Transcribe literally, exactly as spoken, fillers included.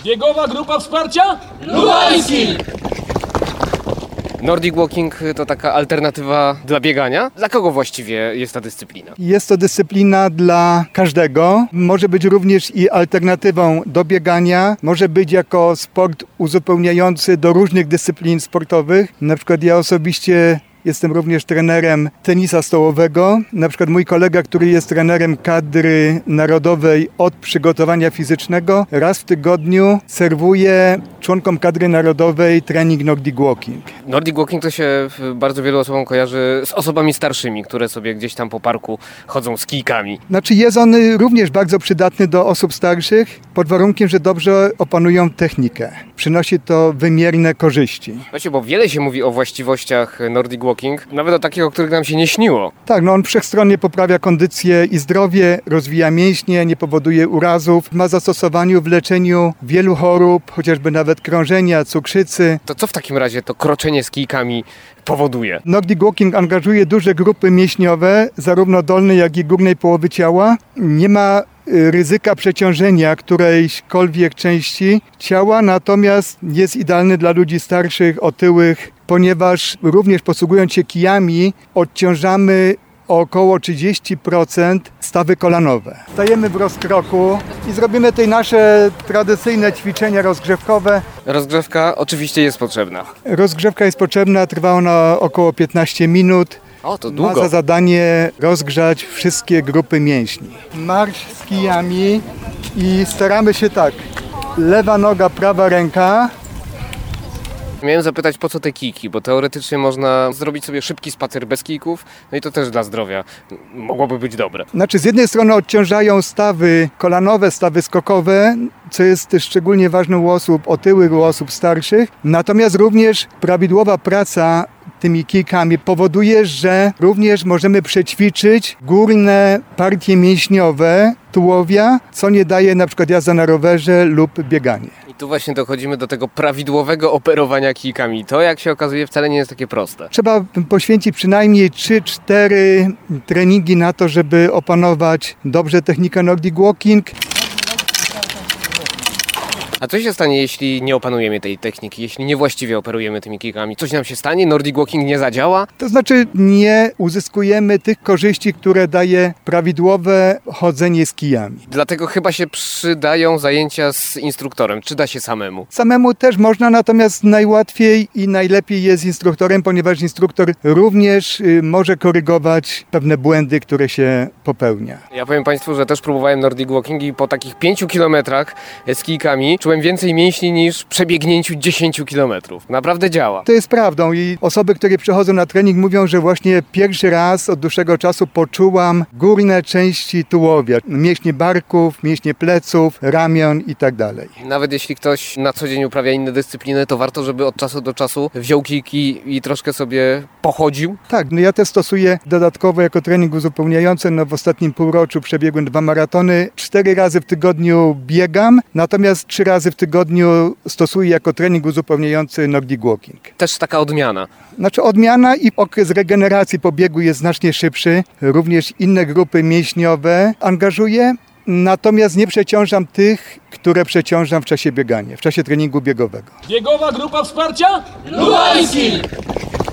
Biegowa grupa wsparcia? Lubański! Nordic Walking to taka alternatywa dla biegania? Dla kogo właściwie jest ta dyscyplina? Jest to dyscyplina dla każdego. Może być również i alternatywą do biegania. Może być jako sport uzupełniający do różnych dyscyplin sportowych. Na przykład ja osobiście jestem również trenerem tenisa stołowego. Na przykład mój kolega, który jest trenerem kadry narodowej od przygotowania fizycznego, raz w tygodniu serwuje członkom kadry narodowej trening Nordic Walking. Nordic Walking to się bardzo wielu osobom kojarzy z osobami starszymi, które sobie gdzieś tam po parku chodzą z kijkami. Znaczy jest on również bardzo przydatny do osób starszych, pod warunkiem, że dobrze opanują technikę. Przynosi to wymierne korzyści. Właśnie, bo wiele się mówi o właściwościach Nordic Walking, nawet o takich, o których nam się nie śniło. Tak, no on wszechstronnie poprawia kondycję i zdrowie, rozwija mięśnie, nie powoduje urazów, ma zastosowanie w leczeniu wielu chorób, chociażby nawet krążenia, cukrzycy. To co w takim razie to kroczenie z kijkami powoduje? Nordic Walking angażuje duże grupy mięśniowe, zarówno dolnej, jak i górnej połowy ciała. Nie ma ryzyka przeciążenia którejśkolwiek części ciała, natomiast jest idealny dla ludzi starszych, otyłych, ponieważ również posługując się kijami odciążamy o około trzydzieści procent stawy kolanowe. Stajemy w rozkroku i zrobimy tutaj nasze tradycyjne ćwiczenia rozgrzewkowe. Rozgrzewka oczywiście jest potrzebna. Rozgrzewka jest potrzebna, trwa ona około piętnaście minut. O, to Ma długo. za zadanie rozgrzać wszystkie grupy mięśni. Marsz z kijami i staramy się tak. Lewa noga, prawa ręka. Miałem zapytać, po co te kijki, bo teoretycznie można zrobić sobie szybki spacer bez kijków, no i to też dla zdrowia mogłoby być dobre. Znaczy z jednej strony odciążają stawy kolanowe, stawy skokowe, co jest szczególnie ważne u osób otyłych, u osób starszych. Natomiast również prawidłowa praca tymi kijkami powoduje, że również możemy przećwiczyć górne partie mięśniowe tułowia, co nie daje na przykład jazda na rowerze lub bieganie. I tu właśnie dochodzimy do tego prawidłowego operowania kijkami. To, jak się okazuje, wcale nie jest takie proste. Trzeba poświęcić przynajmniej trzy cztery treningi na to, żeby opanować dobrze technikę Nordic Walking. A co się stanie, jeśli nie opanujemy tej techniki, jeśli niewłaściwie operujemy tymi kijkami? Coś nam się stanie? Nordic Walking nie zadziała? To znaczy nie uzyskujemy tych korzyści, które daje prawidłowe chodzenie z kijami. Dlatego chyba się przydają zajęcia z instruktorem. Czy da się samemu? Samemu też można, natomiast najłatwiej i najlepiej jest z instruktorem, ponieważ instruktor również y, może korygować pewne błędy, które się popełnia. Ja powiem Państwu, że też próbowałem Nordic Walking i po takich pięciu kilometrach z kijkami czułem więcej mięśni niż przebiegnięciu dziesięciu kilometrów. Naprawdę działa. To jest prawdą i osoby, które przychodzą na trening mówią, że właśnie pierwszy raz od dłuższego czasu poczułam górne części tułowia, mięśnie barków, mięśnie pleców, ramion i tak dalej. Nawet jeśli ktoś na co dzień uprawia inne dyscypliny, to warto, żeby od czasu do czasu wziął kijki i troszkę sobie pochodził. Tak, no ja też stosuję dodatkowo jako trening uzupełniający. No w ostatnim półroczu przebiegłem dwa maratony. Cztery razy w tygodniu biegam, natomiast trzy razy w tygodniu stosuję jako trening uzupełniający Nordic Walking. Też taka odmiana. Znaczy odmiana i okres regeneracji po biegu jest znacznie szybszy. Również inne grupy mięśniowe angażuję. Natomiast nie przeciążam tych, które przeciążam w czasie biegania, w czasie treningu biegowego. Biegowa grupa wsparcia? Lubański!